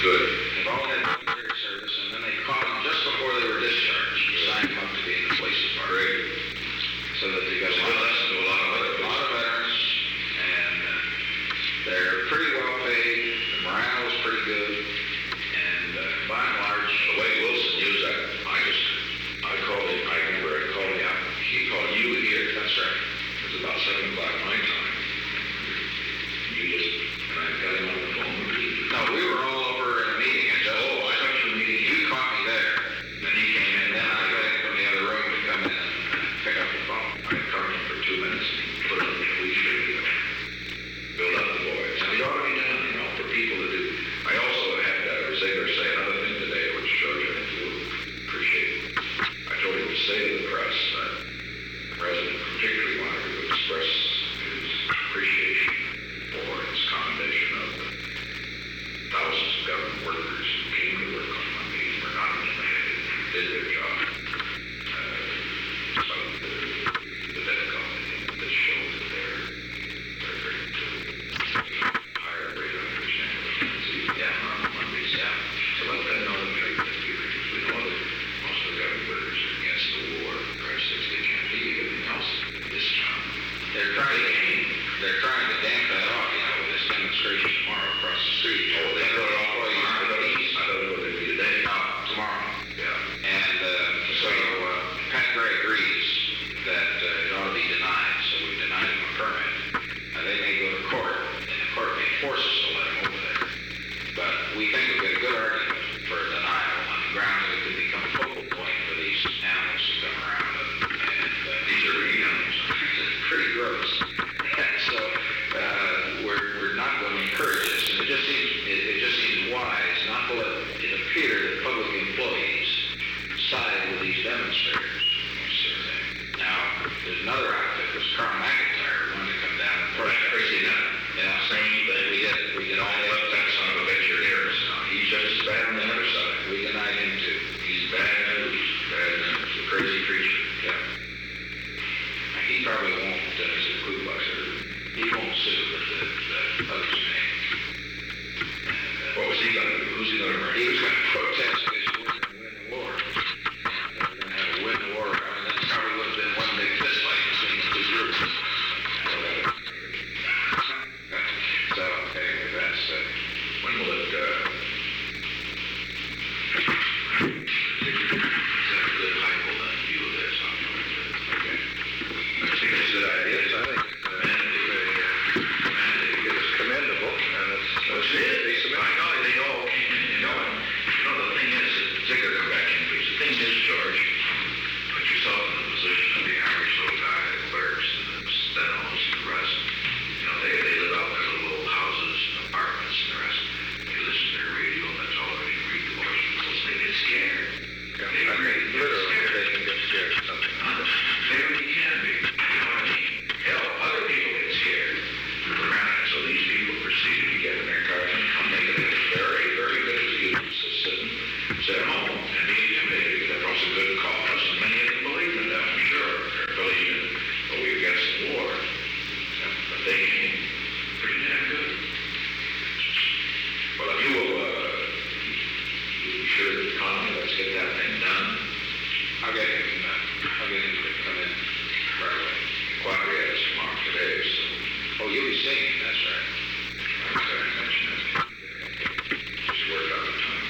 Good. They've all had military service, and then they caught them just before they were discharged. Signed them up to be in the police department. Great. So that they got It's a good lesson to a lot of other a lot of places. veterans, and they're pretty well paid. The morale is pretty good, and by and large, The way Wilson used that, I called him, I remember I called him out. He called you here. that's right. It was about 7 o'clock my time. And I got him on the phone. No, we were all over in a meeting at Justice. Oh, I thought you were meeting. You caught me there. Then he came in, And then I got in from the other room to come in and pick up the phone. I covered him for 2 minutes and put him in the police radio. Build up the boys. And it ought to be done, for people to do. I also had Ziegler say another thing today, which George, I think you will appreciate. I told him to say to the press that the president particularly wanted to express his appreciation for his commendation of the thousands of government workers who came to work on Monday and were not intimidated and did their job. Despite the difficulty that showed that they're very higher rate of understanding. Yeah, on Mondays, yeah. So let them know that we know that most of the government workers are against the war. For Christ's sakes, they can't be anything else in this town. They're trying to damp that off, with this demonstration tomorrow across the street. Oh, they throw it off. I don't know what they'd be today. No, tomorrow. Yeah. And so Pat Gray agrees that it ought to be denied, so we denied him a permit. They may go to court, and the court may force us to let him over there. But we think we've got a good argument for a denial on the grounds that it could become a focal point for these animals to come around. And These are really animals. it's pretty gross. So we're not going to encourage this, and it just seems wise not to let it appear that public employees side with these demonstrators. Now, there's another outfit, was Carl McIntyre, wanted to come down and That's crazy, huh? Yeah, Same thing. we did all I that. left that son of a bitch your ears. He's just as bad on the other side. We denied him too. He's bad news. Bad news. A crazy creature. Yeah. Now, he probably won't, as a Ku Kluxer, he won't sue, but the others may. What was he going to do? Who's he going to bring? He was going to protest because he wasn't going to win the war. They were going to have a win the war. I mean, that probably would have been one big fist fight between the two groups. So, anyway, that's When will it, good high will then view this. okay. I think it's a good idea. I think it's commendable, and it's I know they all came in, the thing is that Ziegler come back in, because the thing is, George, put yourself in the position of the average little guy that clerks and the stenos and the rest. They live out in their little old houses and apartments and the rest. They listen to their radio and the television, read the Washington. They get scared. They really get scared. They can get scared of something. They really can be. You know what I mean? Hell, other people get scared. So these people proceeded to get in their cars and come. They get very, very good excuse to sit home and be intimidated. That was a good cause, and many of them believe in that, I'm sure. They're believing, we're against the war. But they came pretty damn good. Well, if you will, be sure that Conley, let's get that thing done. I'll get him to come in right away. Quadri has tomorrow today, so Oh, you'll be seeing him, that's right. I was going to mention it. Just work out the time.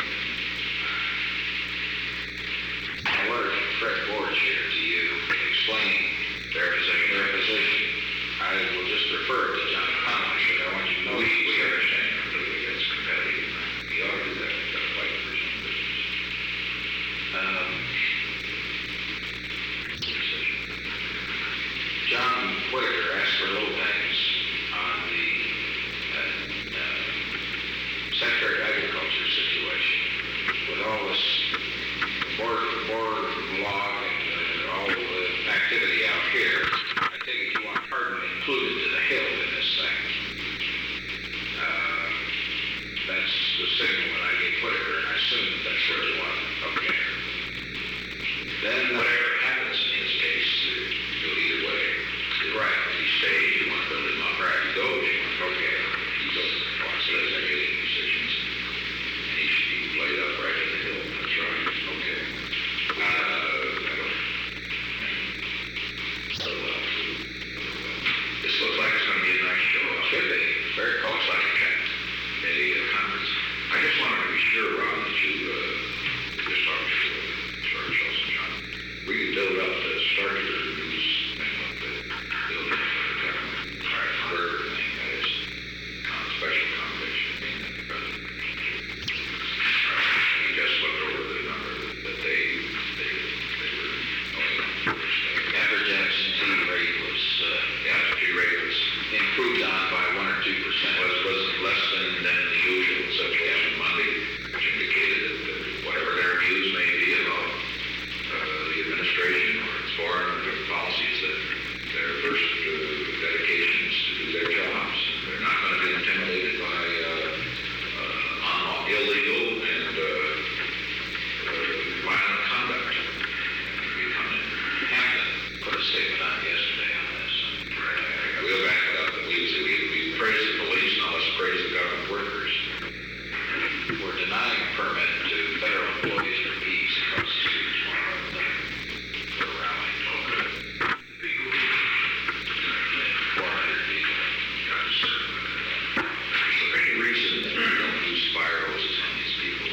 I ordered Fred Borge here to you, explaining Their position. I will just refer to John Connolly, but I want you to know We understand completely. It's competitive. We ought to do that. We've got to fight for some business. John Whitaker asked for little things on the Secretary of Agriculture situation. With all this border log and all the activity out here, I take it you want Hardin included to the hill in this thing. That's the signal that I gave Whitaker, and I assume that's what you want. Okay. Then Whatever happens in his case, go either way. Right. If he stays, you want to build him up. Right. If he goes, you want to okay. He goes. So those are making decisions. And he I just wanted to be sure, Ron, that you, just talking to Sergeant Shelson, John, we could build up the start your news thing up the building for the government, burger thing, that is, special accommodation being the president. He just looked over the number that they were going on. Average absentee rate was, The absentee rate was improved on by 1 or 2%. was less than the usual situation Monday, which indicated that whatever their views may be about the administration or its foreign policies, that their first dedication is to do their jobs. They're not going to be intimidated by illegal and violent conduct. Hampton put a statement out yesterday on this. We'll back it up. We praise the police, now let's praise the government workers. We're denying a permit to federal employees for peace across the street tomorrow for a rally. Okay. 400 people. Is there any reason that we don't use fire hoses on these people?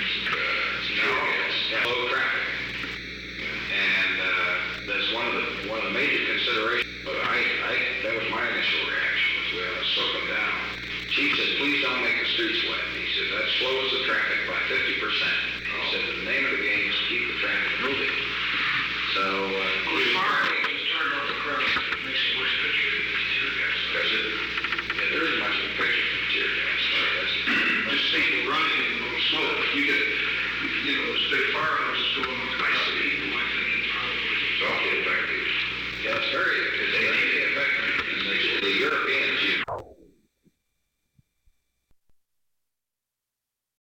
Low traffic. And that's one of the major considerations. But that was my initial reaction, was we ought to soak them down. Chief said, please don't make the streets wet. He said, that slows the traffic by 50%.